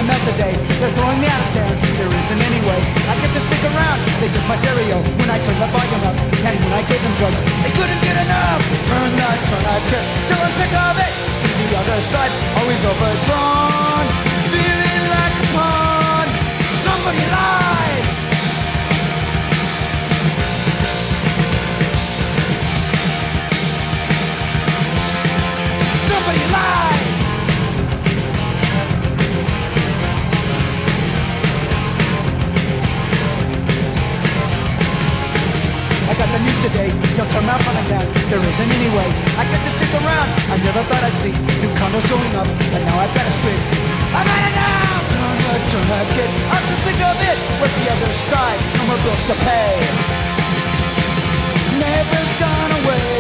out today. They're throwing me out of town. There isn't any way I get to stick around. They took my stereo when I turned the volume up, and when I gave them drugs, they couldn't get enough. Turn that kid till I'm sick of it. The other side always overdrawn, feeling like a pawn. Somebody lied. Somebody lied. I got the news today, they'll come out running down. There isn't any way I get to stick around. I never thought I'd see new condos going up, but now I've got a script. I'm at it now! Turn that kid, I'm so sick of it. With the other side, no more bills to pay. Never gone away.